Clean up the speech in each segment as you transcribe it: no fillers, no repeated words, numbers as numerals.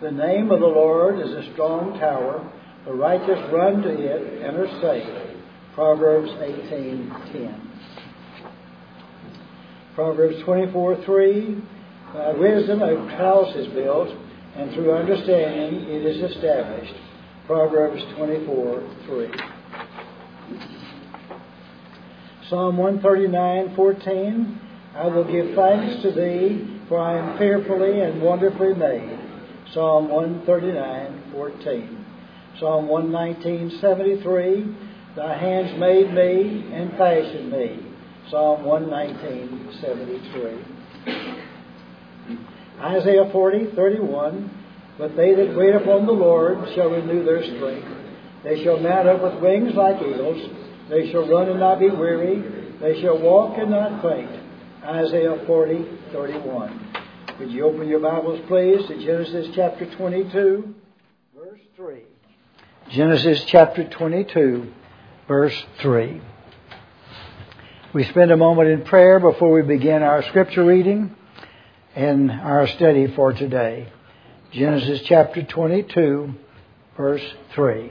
The name of the Lord is a strong tower. The righteous run to it and are safe. Proverbs 18:10. Proverbs 24:3. By wisdom a house is built, and through understanding it is established. Proverbs 24:3. Psalm 139:14. I will give thanks to Thee, for I am fearfully and wonderfully made. Psalm 139:14. Psalm 119:73. Thy hands made me and fashioned me. Psalm 119:73. Isaiah 40:31. But they that wait upon the Lord shall renew their strength. They shall mount up with wings like eagles. They shall run and not be weary. They shall walk and not faint. Isaiah 40:31. Would you open your Bibles, please, to Genesis chapter 22, verse 3. Genesis chapter 22, verse 3. We spend a moment in prayer before we begin our scripture reading and our study for today. Genesis chapter 22, verse 3.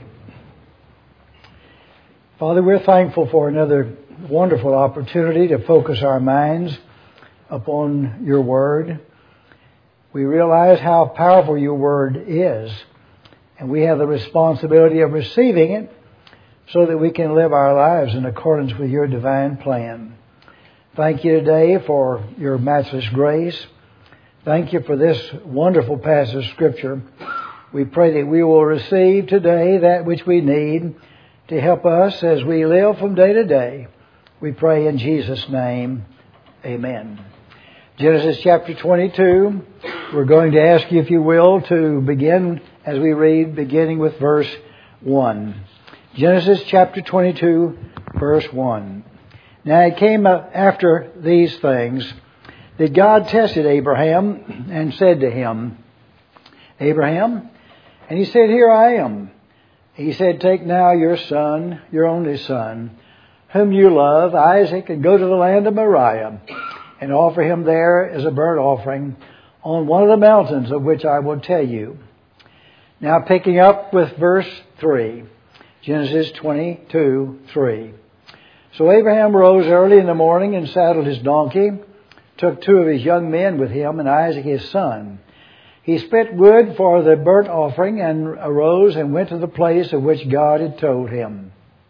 Father, we're thankful for another wonderful opportunity to focus our minds upon your word. We realize how powerful your word is, and we have the responsibility of receiving it so that we can live our lives in accordance with your divine plan. Thank you today for your matchless grace. Thank you for this wonderful passage of Scripture. We pray that we will receive today that which we need to help us as we live from day to day. We pray in Jesus' name. Amen. Genesis chapter 22. We're going to ask you, if you will, to begin as we read, beginning with verse 1. Genesis chapter 22, verse 1. Now it came after these things that God tested Abraham and said to him, Abraham? And he said, Here I am. He said, Take now your son, your only son, whom you love, Isaac, and go to the land of Moriah, and offer him there as a burnt offering on one of the mountains of which I will tell you. Now picking up with verse 3, Genesis 22, 3. So Abraham rose early in the morning and saddled his donkey, took 2 of his young men with him, and Isaac his son. He split wood for the burnt offering and arose and went to the place of which God had told him.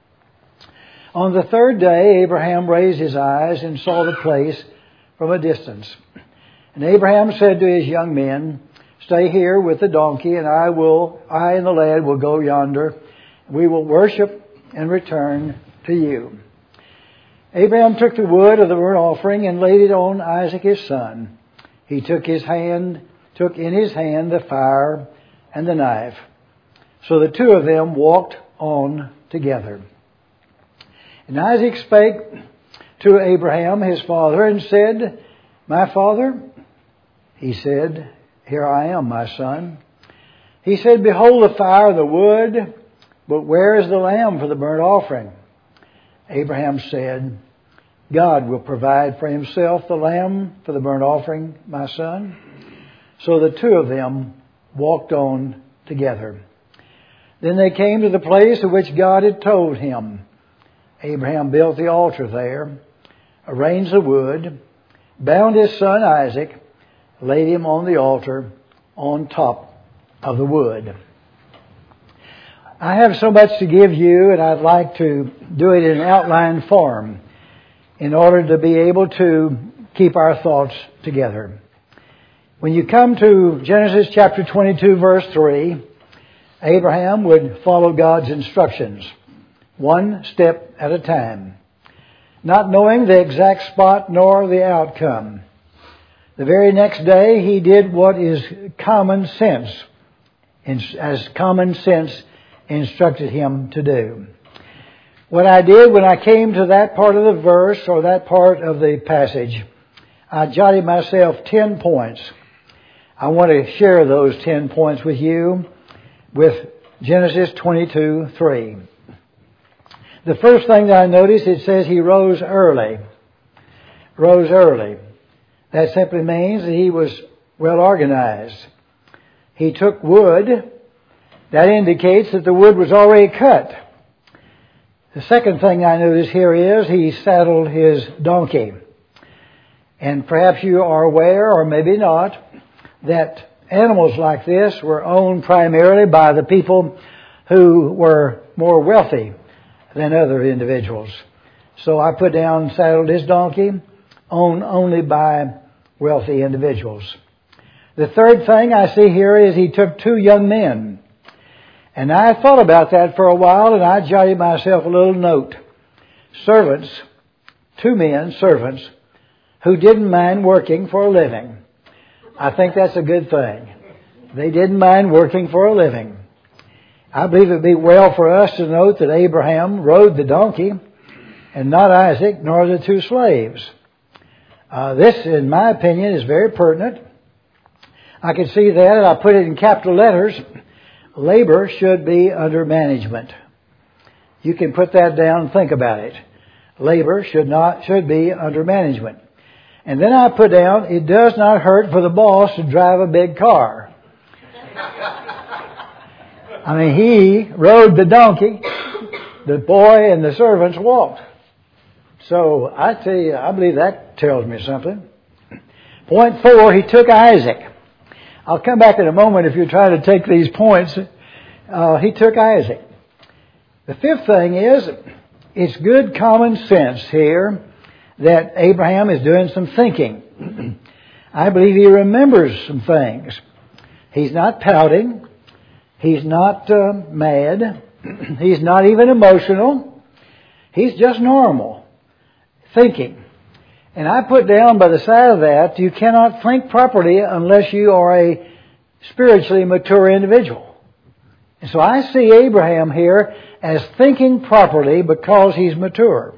On the 3rd day, Abraham raised his eyes and saw the place from a distance. And Abraham said to his young men, Stay here with the donkey, and I and the lad will go yonder. We will worship and return to you. Abraham took the wood of the burnt offering and laid it on Isaac his son. He took in his hand the fire and the knife. So the 2 of them walked on together. And Isaac spake to Abraham his father and said, My father? He said, Here I am, my son. He said, Behold the fire and the wood, but where is the lamb for the burnt offering? Abraham said, God will provide for himself the lamb for the burnt offering, my son. So the 2 of them walked on together. Then they came to the place of which God had told him. Abraham built the altar there, arranged the wood, bound his son Isaac, laid him on the altar on top of the wood. I have so much to give you, and I'd like to do it in outline form in order to be able to keep our thoughts together. When you come to Genesis chapter 22, verse 3, Abraham would follow God's instructions, one step at a time, not knowing the exact spot nor the outcome. The very next day, he did what is common sense, as common sense instructed him to do. What I did when I came to that part of the verse or that part of the passage, I jotted myself 10 points. I want to share those 10 points with you with Genesis 22, 3. The first thing that I noticed, it says he rose early. Rose early. That simply means that he was well organized. He took wood. That indicates that the wood was already cut. The second thing I notice here is he saddled his donkey. And perhaps you are aware, or maybe not, that animals like this were owned primarily by the people who were more wealthy than other individuals. So I put down saddled his donkey, owned only by wealthy individuals. The third thing I see here is he took two young men. And I thought about that for a while, and I jotted myself a little note. Servants, two men, servants, who didn't mind working for a living. I think that's a good thing. They didn't mind working for a living. I believe it would be well for us to note that Abraham rode the donkey and not Isaac nor the two slaves. This, in my opinion, is very pertinent. I can see that, and I put it in capital letters. Labor should be under management. You can put that down and think about it. Labor should be under management. And then I put down, it does not hurt for the boss to drive a big car. I mean, he rode the donkey. The boy and the servants walked. So I tell you, I believe that tells me something. Point 4, he took Isaac. I'll come back in a moment if you're trying to take these points. He took Isaac. The fifth thing is, it's good common sense here that Abraham is doing some thinking. I believe he remembers some things. He's not pouting. He's not mad. He's not even emotional. He's just normal. Thinking. And I put down by the side of that, you cannot think properly unless you are a spiritually mature individual. And so I see Abraham here as thinking properly because he's mature.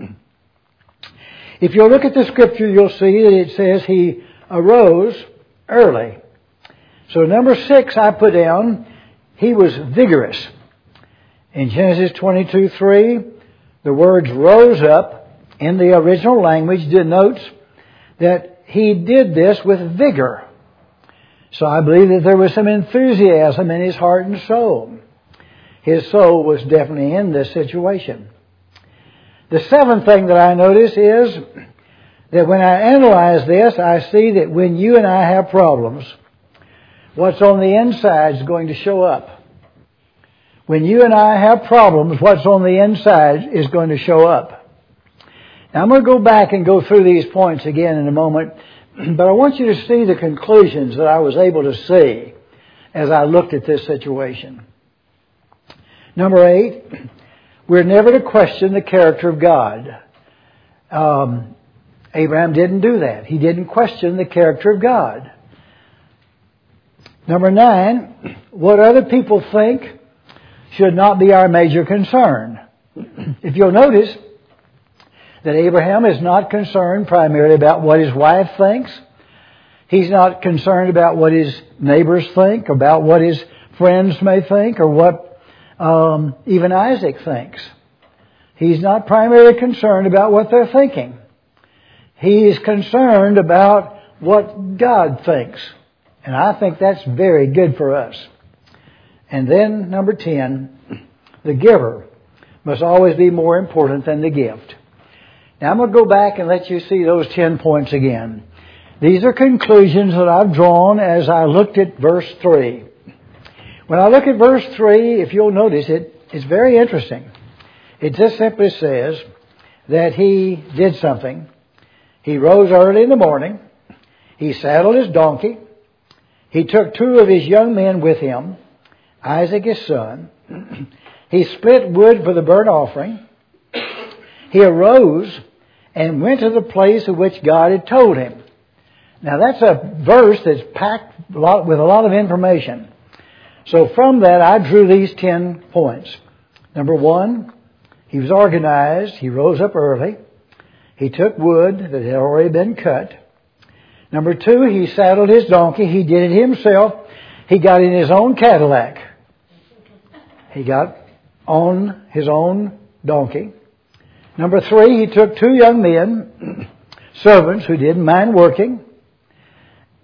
If you look at the scripture, you'll see that it says he arose early. So number 6 I put down, he was vigorous. In Genesis 22:3, the words rose up in the original language denotes that he did this with vigor. So I believe that there was some enthusiasm in his heart and soul. His soul was definitely in this situation. The seventh thing that I notice is that when I analyze this, I see that when you and I have problems, what's on the inside is going to show up. When you and I have problems, what's on the inside is going to show up. Now I'm going to go back and go through these points again in a moment, but I want you to see the conclusions that I was able to see as I looked at this situation. Number 8, we're never to question the character of God. Abraham didn't do that. He didn't question the character of God. Number 9, what other people think should not be our major concern. If you'll notice that Abraham is not concerned primarily about what his wife thinks. He's not concerned about what his neighbors think, about what his friends may think, or what even Isaac thinks. He's not primarily concerned about what they're thinking. He's concerned about what God thinks. And I think that's very good for us. And then, number 10, the giver must always be more important than the gift. Now I'm going to go back and let you see those 10 points again. These are conclusions that I've drawn as I looked at verse 3. When I look at verse 3, if you'll notice it, it's very interesting. It just simply says that he did something. He rose early in the morning. He saddled his donkey. He took 2 of his young men with him, Isaac his son. He split wood for the burnt offering. He arose and went to the place of which God had told him. Now that's a verse that's packed with a lot of information. So from that I drew these 10 points. Number 1, he was organized. He rose up early. He took wood that had already been cut. Number 2, he saddled his donkey. He did it himself. He got in his own Cadillac. He got on his own donkey. Number 3, he took 2 young men, servants who didn't mind working.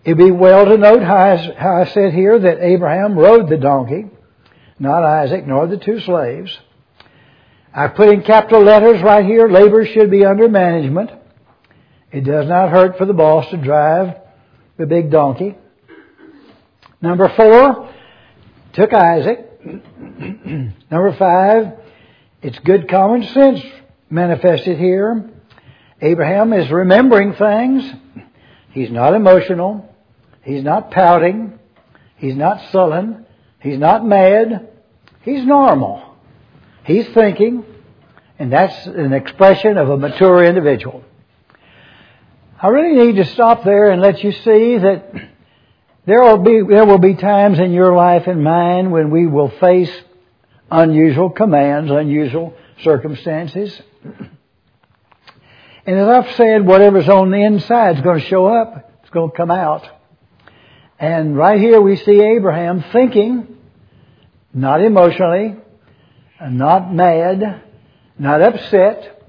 It'd be well to note how I said here that Abraham rode the donkey, not Isaac nor the two slaves. I put in capital letters right here, labor should be under management. It does not hurt for the boss to drive the big donkey. Number 4, took Isaac. Number 5, it's good common sense manifested here. Abraham is remembering things. He's not emotional. He's not pouting. He's not sullen. He's not mad. He's normal. He's thinking. And that's an expression of a mature individual. I really need to stop there and let you see that there will be times in your life and mine when we will face unusual commands, unusual circumstances. And as I've said, whatever's on the inside is going to show up. It's going to come out. And right here we see Abraham thinking, not emotionally, not mad, not upset.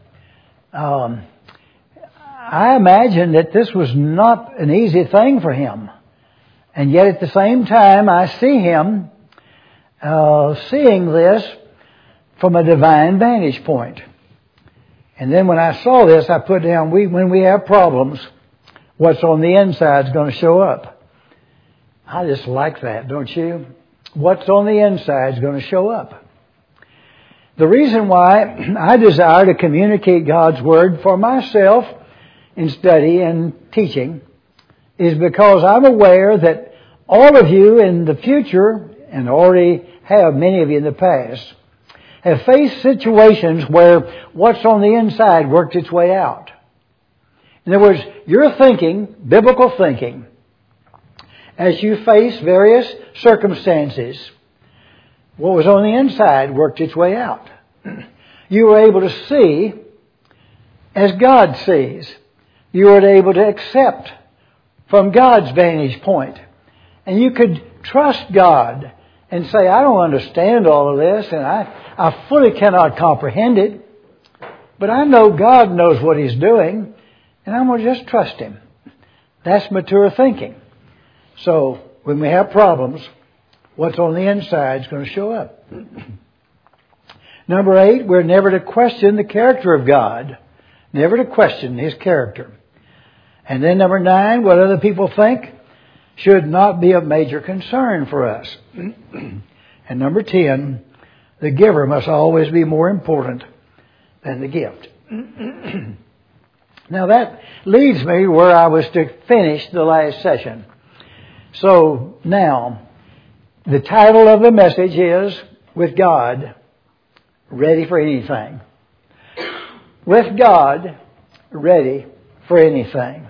I imagine that this was not an easy thing for him. And yet at the same time, I see him seeing this from a divine vantage point. And then when I saw this, I put down, when we have problems, what's on the inside is going to show up. I just like that, don't you? What's on the inside is going to show up. The reason why I desire to communicate God's Word for myself in study and teaching is because I'm aware that all of you in the future, and already have many of you in the past, have faced situations where what's on the inside worked its way out. In other words, your thinking, biblical thinking, as you face various circumstances, what was on the inside worked its way out. You were able to see as God sees. You were able to accept from God's vantage point. And you could trust God and say, I don't understand all of this, and I fully cannot comprehend it, but I know God knows what He's doing, and I'm going to just trust Him. That's mature thinking. So, when we have problems, what's on the inside is going to show up. Number 8, we're never to question the character of God. Never to question His character. And then number 9, what other people think should not be of major concern for us. And number 10, the giver must always be more important than the gift. Now that leads me where I was to finish the last session. So now, the title of the message is, With God, Ready for Anything. With God, ready for anything.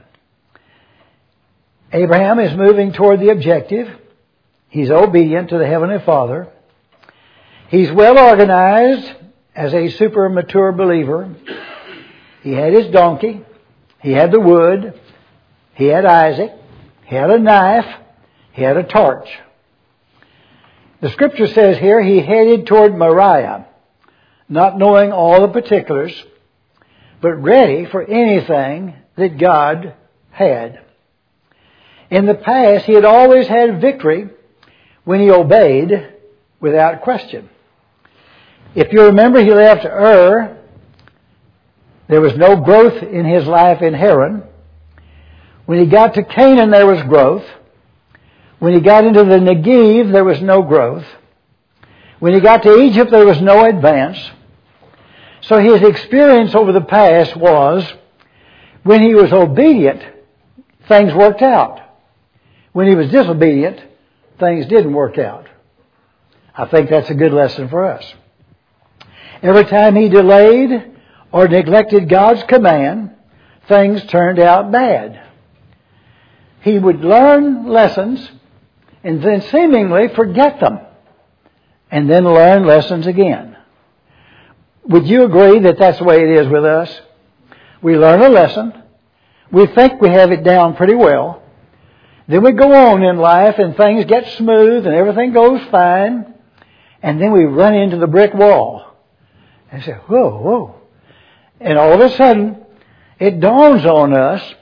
Abraham is moving toward the objective. He's obedient to the Heavenly Father. He's well organized as a super mature believer. He had his donkey. He had the wood. He had Isaac. He had a knife. He had a torch. The Scripture says here he headed toward Moriah, not knowing all the particulars, but ready for anything that God had. In the past, he had always had victory when he obeyed without question. If you remember, he left Ur. There was no growth in his life in Haran. When he got to Canaan, there was growth. When he got into the Negev, there was no growth. When he got to Egypt, there was no advance. So his experience over the past was, when he was obedient, things worked out. When he was disobedient, things didn't work out. I think that's a good lesson for us. Every time he delayed or neglected God's command, things turned out bad. He would learn lessons and then seemingly forget them, and then learn lessons again. Would you agree that that's the way it is with us? We learn a lesson. We think we have it down pretty well. Then we go on in life and things get smooth and everything goes fine. And then we run into the brick wall. And say, whoa. And all of a sudden, it dawns on us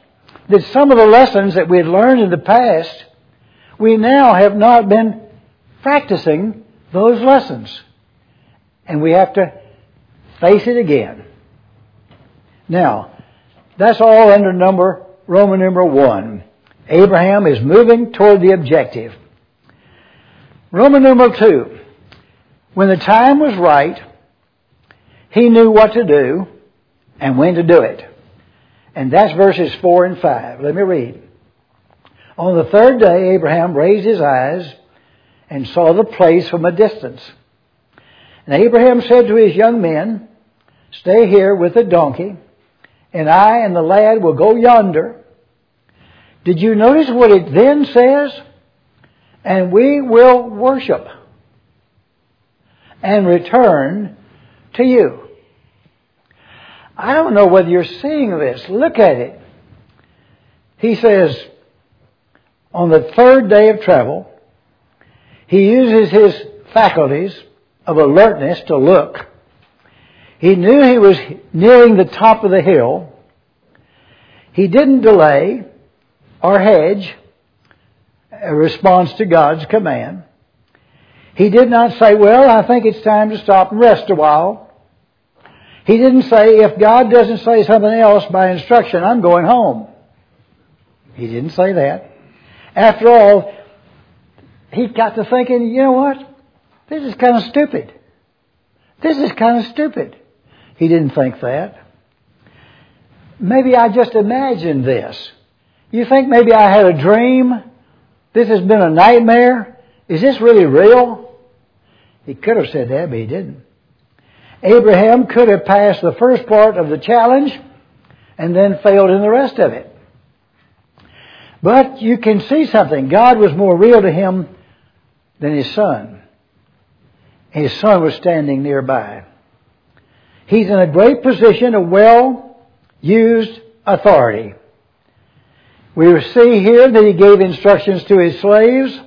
that some of the lessons that we had learned in the past, we now have not been practicing those lessons. And we have to face it again. Now, that's all under Roman number 1. Abraham is moving toward the objective. Roman number 2. When the time was right, he knew what to do and when to do it. And that's verses 4 and 5. Let me read. On the third day, Abraham raised his eyes and saw the place from a distance. And Abraham said to his young men, "Stay here with the donkey, and I and the lad will go yonder." Did you notice what it then says? And we will worship and return to you. I don't know whether you're seeing this. Look at it. He says, on the third day of travel, he uses his faculties of alertness to look. He knew he was nearing the top of the hill. He didn't delay or hedge a response to God's command. He did not say, "Well, I think it's time to stop and rest a while." He didn't say, "If God doesn't say something else by instruction, I'm going home." He didn't say that. After all, he got to thinking, you know what? This is kind of stupid. This is kind of stupid. He didn't think that. Maybe I just imagined this. You think maybe I had a dream? This has been a nightmare? Is this really real? He could have said that, but he didn't. Abraham could have passed the first part of the challenge and then failed in the rest of it. But you can see something. God was more real to him than his son. His son was standing nearby. He's in a great position of well-used authority. We see here that he gave instructions to his slaves.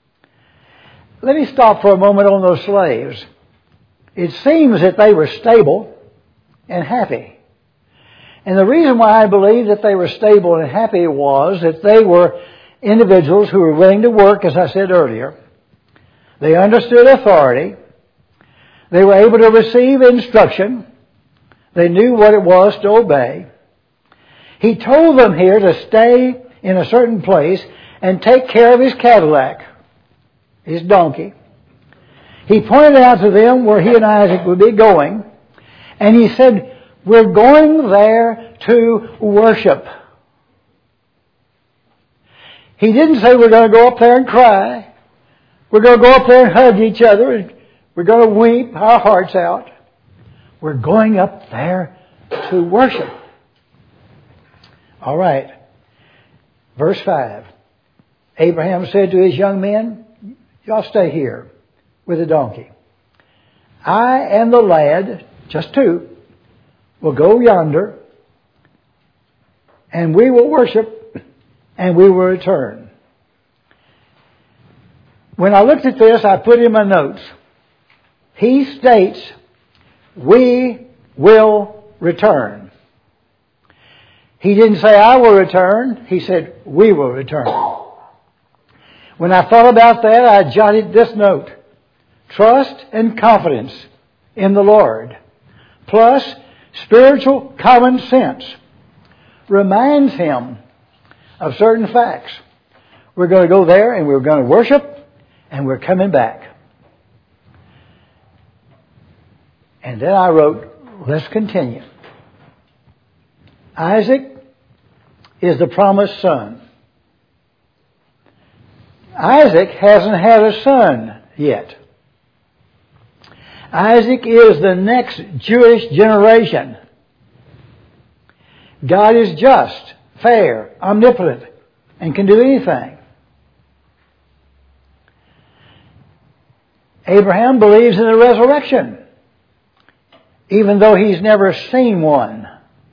Let me stop for a moment on those slaves. It seems that they were stable and happy. And the reason why I believe that they were stable and happy was that they were individuals who were willing to work, as I said earlier. They understood authority. They were able to receive instruction. They knew what it was to obey. He told them here to stay in a certain place and take care of his Cadillac, his donkey. He pointed out to them where he and Isaac would be going, and he said, "We're going there to worship." He didn't say we're going to go up there and cry. We're going to go up there and hug each other. And we're going to weep our hearts out. We're going up there to worship. All right. Verse 5. Abraham said to his young men, "Y'all stay here with the donkey. I and the lad, just two, will go yonder, and we will worship, and we will return." When I looked at this, I put in my notes, he states, "We will return." He didn't say, "I will return." He said, "We will return." When I thought about that, I jotted this note: trust and confidence in the Lord, plus spiritual common sense, reminds him of certain facts. We're going to go there and we're going to worship and we're coming back. And then I wrote, let's continue. Isaac is the promised son. Isaac hasn't had a son yet. Isaac is the next Jewish generation. God is just, fair, omnipotent, and can do anything. Abraham believes in the resurrection, even though he's never seen one.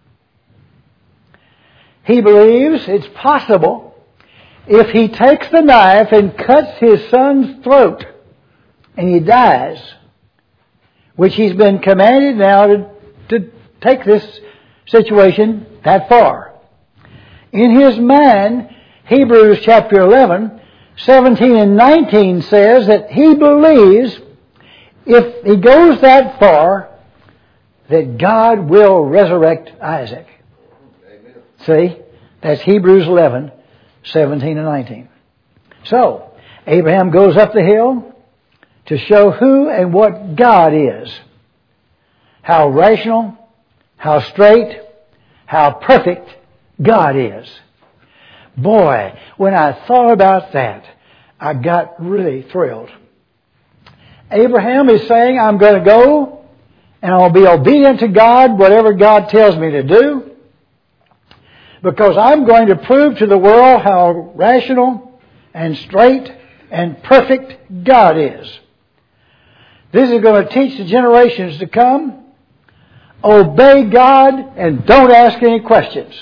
He believes it's possible if he takes the knife and cuts his son's throat and he dies, which he's been commanded now to take this situation that far. In his mind, Hebrews chapter 11, 17 and 19 says that he believes if he goes that far, that God will resurrect Isaac. Amen. See? That's Hebrews 11, 17 and 19. So, Abraham goes up the hill to show who and what God is. How rational, how straight, how perfect God is. Boy, when I thought about that, I got really thrilled. Abraham is saying, I'm going to go and I'll be obedient to God, whatever God tells me to do, because I'm going to prove to the world how rational and straight and perfect God is. This is going to teach the generations to come, obey God and don't ask any questions.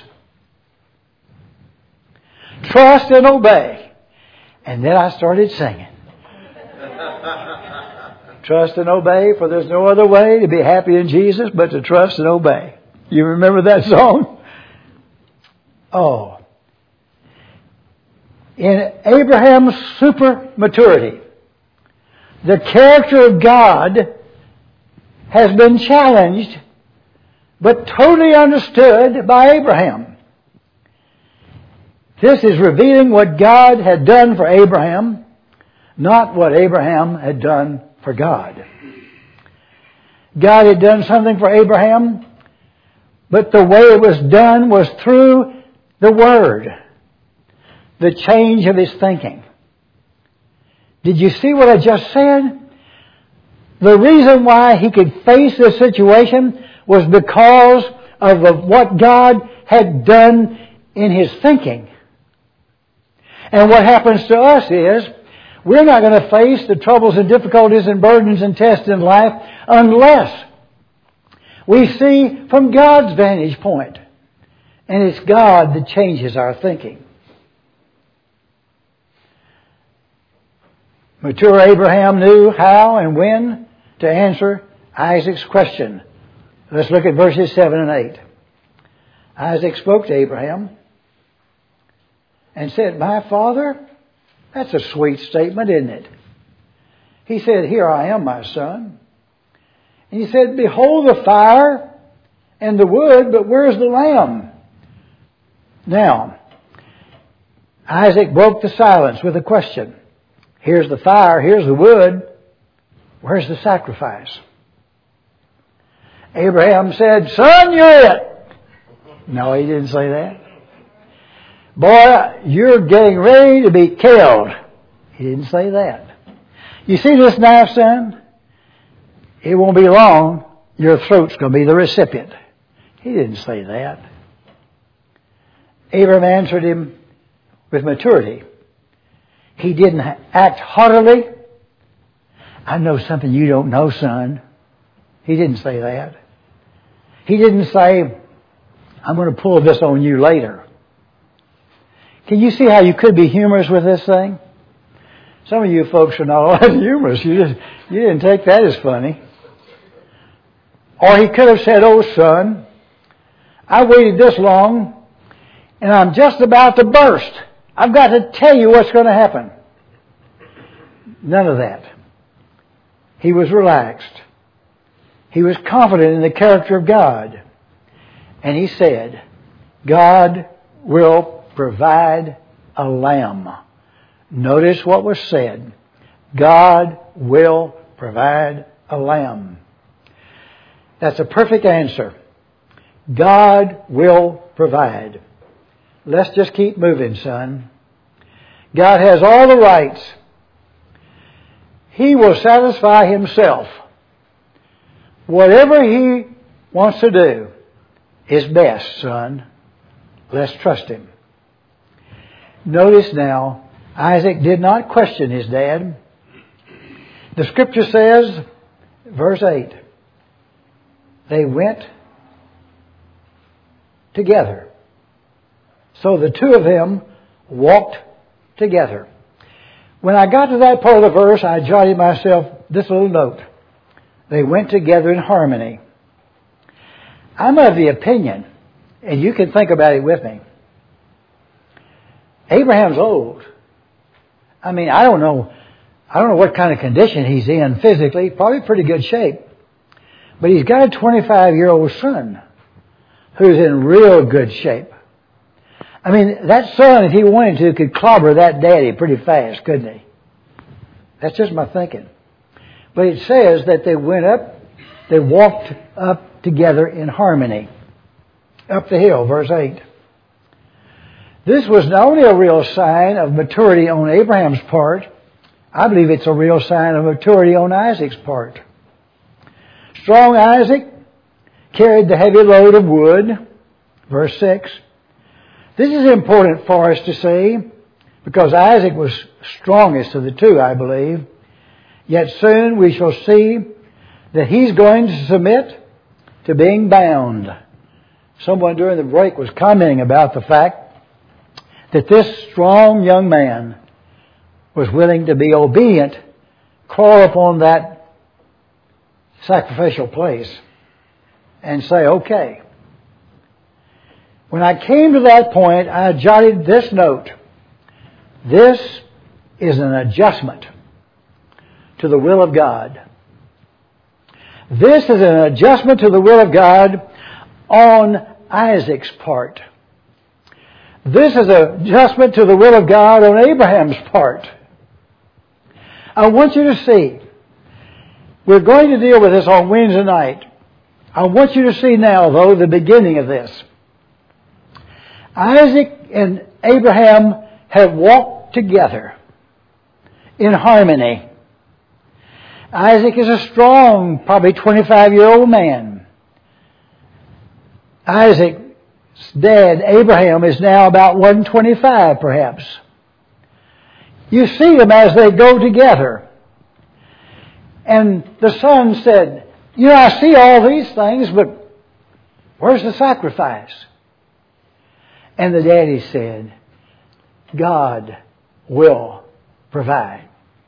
Trust and obey. And then I started singing. Trust and obey, for there's no other way to be happy in Jesus but to trust and obey. You remember that song? Oh. In Abraham's super maturity, the character of God has been challenged but totally understood by Abraham. This is revealing what God had done for Abraham, not what Abraham had done for God. God had done something for Abraham, but the way it was done was through the Word, the change of his thinking. Did you see what I just said? The reason why he could face this situation was because of what God had done in his thinking. And what happens to us is, we're not going to face the troubles and difficulties and burdens and tests in life unless we see from God's vantage point. And it's God that changes our thinking. Mature Abraham knew how and when to answer Isaac's question. Let's look at verses 7 and 8. Isaac spoke to Abraham and said, "My father." That's a sweet statement, isn't it? He said, "Here I am, my son." And he said, "Behold the fire and the wood, but where's the lamb?" Now, Isaac broke the silence with a question. Here's the fire, here's the wood. Where's the sacrifice? Abraham said, "Son, you're it." No, he didn't say that. "Boy, you're getting ready to be killed." He didn't say that. "You see this knife, son? It won't be long. Your throat's going to be the recipient." He didn't say that. Abraham answered him with maturity. He didn't act haughtily. "I know something you don't know, son." He didn't say that. He didn't say, "I'm going to pull this on you later." Can you see how you could be humorous with this thing? Some of you folks are not all that humorous. You didn't take that as funny. Or he could have said, "Oh, son, I waited this long and I'm just about to burst. I've got to tell you what's going to happen." None of that. He was relaxed. He was confident in the character of God. And he said, "God will provide a lamb." Notice what was said. God will provide a lamb. That's a perfect answer. God will provide. Let's just keep moving, son. God has all the rights. He will satisfy himself. Whatever he wants to do is best, son. Let's trust him. Notice now, Isaac did not question his dad. The scripture says, verse 8, they went together. So the two of them walked together. When I got to that part of the verse, I jotted myself this little note. They went together in harmony. I'm of the opinion, and you can think about it with me, Abraham's old. I mean, I don't know what kind of condition he's in physically. Probably pretty good shape. But he's got a 25-year-old son who's in real good shape. I mean, that son, if he wanted to, could clobber that daddy pretty fast, couldn't he? That's just my thinking. But it says that they walked up together in harmony. Up the hill, verse 8. This was not only a real sign of maturity on Abraham's part, I believe it's a real sign of maturity on Isaac's part. Strong Isaac carried the heavy load of wood, verse 6. This is important for us to see because Isaac was strongest of the two, I believe. Yet soon we shall see that he's going to submit to being bound. Someone during the break was commenting about the fact that this strong young man was willing to be obedient, crawl upon that sacrificial place and say, okay. When I came to that point, I jotted this note. This is an adjustment to the will of God. This is an adjustment to the will of God on Isaac's part. This is an adjustment to the will of God on Abraham's part. I want you to see. We're going to deal with this on Wednesday night. I want you to see now, though, the beginning of this. Isaac and Abraham have walked together in harmony. Isaac is a strong, probably 25-year-old man. Isaac's dad, Abraham, is now about 125, perhaps. You see them as they go together. And the son said, I see all these things, but where's the sacrifice? And the daddy said, God will provide.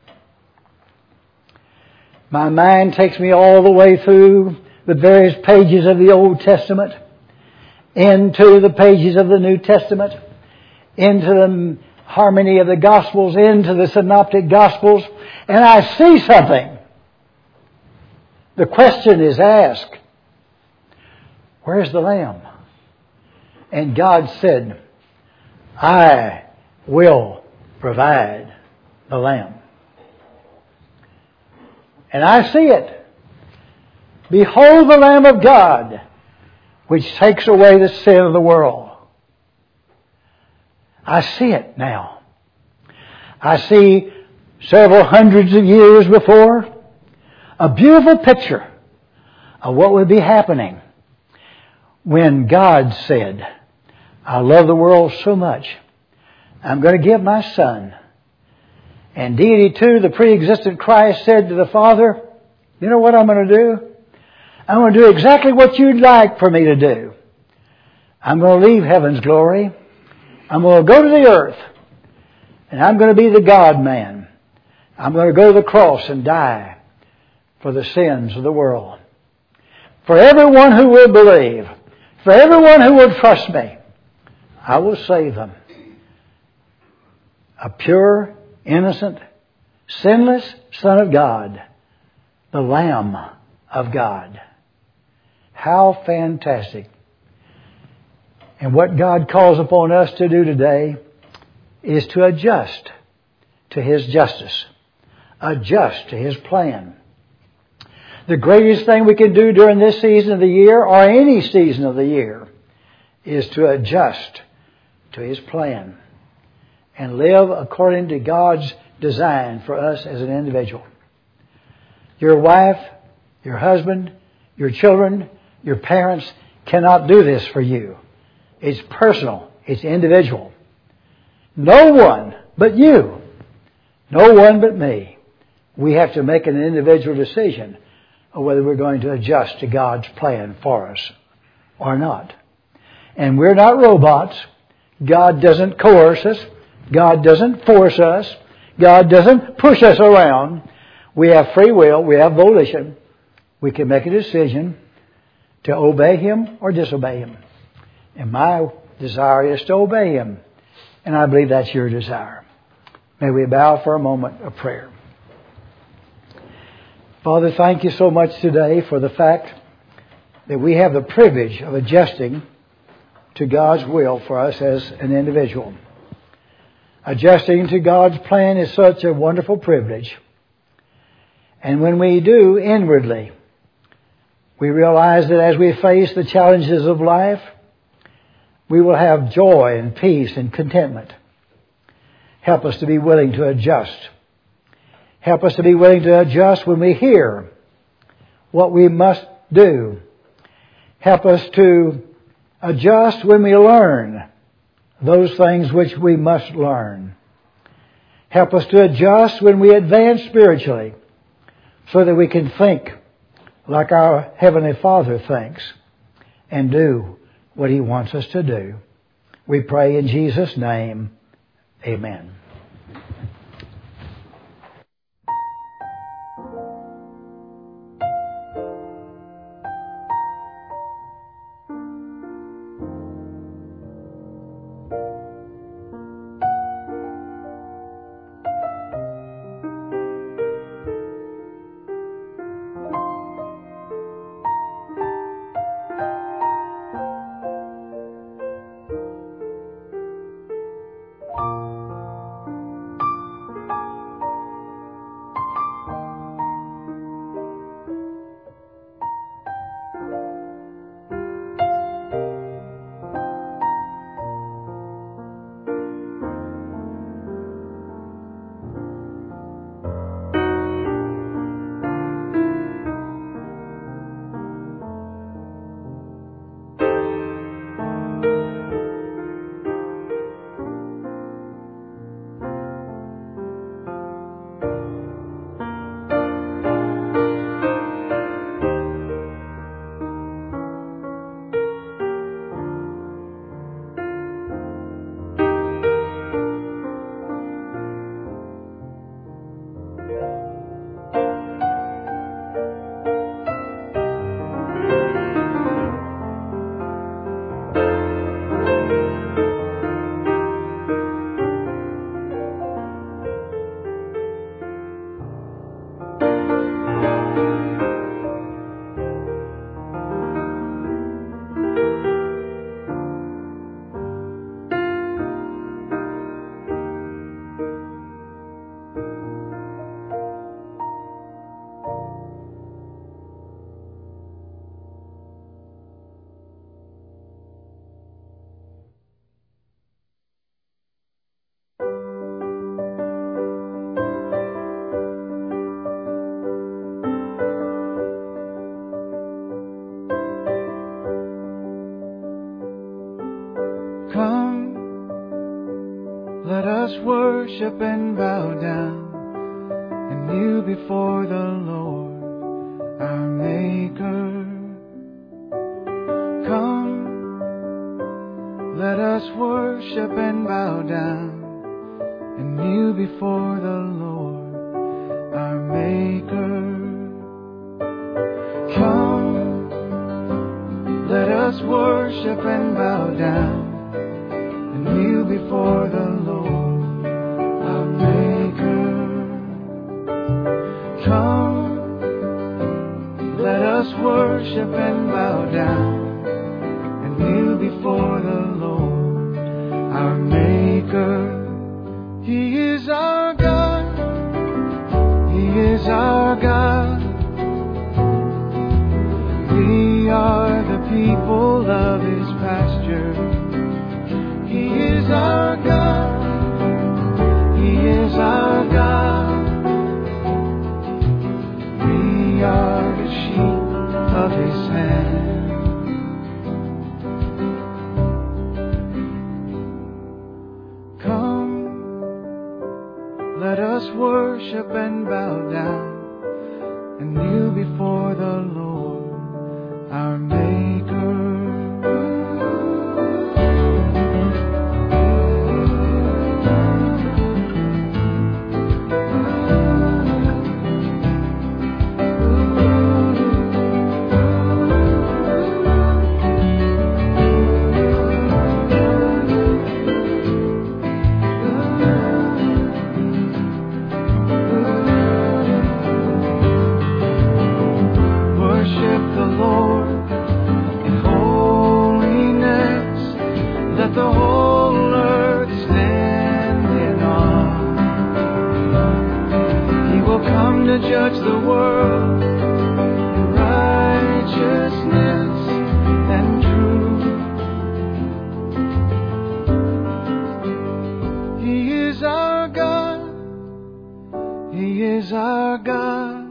My mind takes me all the way through the various pages of the Old Testament, into the pages of the New Testament, into the harmony of the Gospels, into the Synoptic Gospels, and I see something. The question is asked, where's the lamb? And God said, I will provide the lamb. And I see it. Behold the Lamb of God, which takes away the sin of the world. I see it now. I see several hundreds of years before a beautiful picture of what would be happening when God said, I love the world so much, I'm going to give my Son. And deity too, the pre-existent Christ said to the Father, you know what I'm going to do? I'm going to do exactly what you'd like for me to do. I'm going to leave heaven's glory. I'm going to go to the earth. And I'm going to be the God-man. I'm going to go to the cross and die for the sins of the world. For everyone who will believe, for everyone who will trust me, I will save them. A pure, innocent, sinless Son of God, the Lamb of God. How fantastic. And what God calls upon us to do today is to adjust to His justice, adjust to His plan. The greatest thing we can do during this season of the year, or any season of the year, is to adjust to His plan and live according to God's design for us as an individual. Your wife, your husband, your children, your parents cannot do this for you. It's personal. It's individual. No one but you. No one but me. We have to make an individual decision of whether we're going to adjust to God's plan for us or not. And we're not robots. God doesn't coerce us. God doesn't force us. God doesn't push us around. We have free will. We have volition. We can make a decision to obey Him or disobey Him. And my desire is to obey Him And I believe that's your desire. May we bow for a moment of prayer. Father, thank you so much today for the fact that we have the privilege of adjusting to God's will for us as an individual. Adjusting to God's plan is such a wonderful privilege. And when we do inwardly, we realize that as we face the challenges of life, we will have joy and peace and contentment. Help us to be willing to adjust. Help us to be willing to adjust when we hear what we must do. Help us to adjust when we learn those things which we must learn. Help us to adjust when we advance spiritually so that we can think like our Heavenly Father thinks and do what He wants us to do. We pray in Jesus' name. Amen. Let us worship and bow down and kneel before the Lord, our Maker. Come, let us worship and bow down and kneel before the Lord, our Maker. Come, let us worship and bow down and kneel before the Lord, our Maker. Come, let us worship and bow down and kneel before the Lord, our Maker. He is our God. He is our God. We are the people of His pasture. He is our God. He is our God. We are the sheep of His hand. Come, let us worship and bow down and kneel before the Lord, our Maker. to judge the world in righteousness and truth. He is our God. He is our God.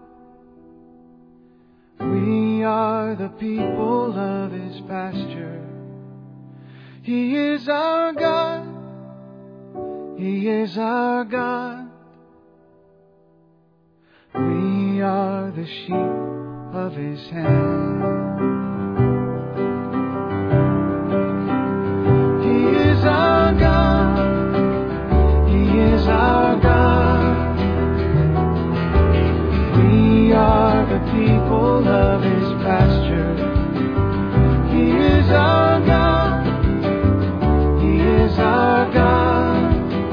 We are the people of His pasture. He is our God. He is our God. We are the sheep of His hand. He is our God. He is our God. We are the people of His pasture. He is our God. He is our God.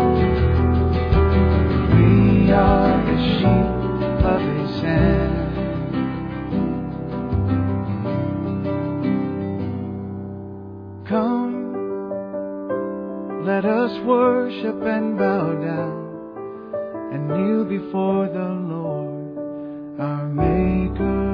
We are the sheep of His hand. Come, let us worship and bow down and kneel before the Lord, our Maker.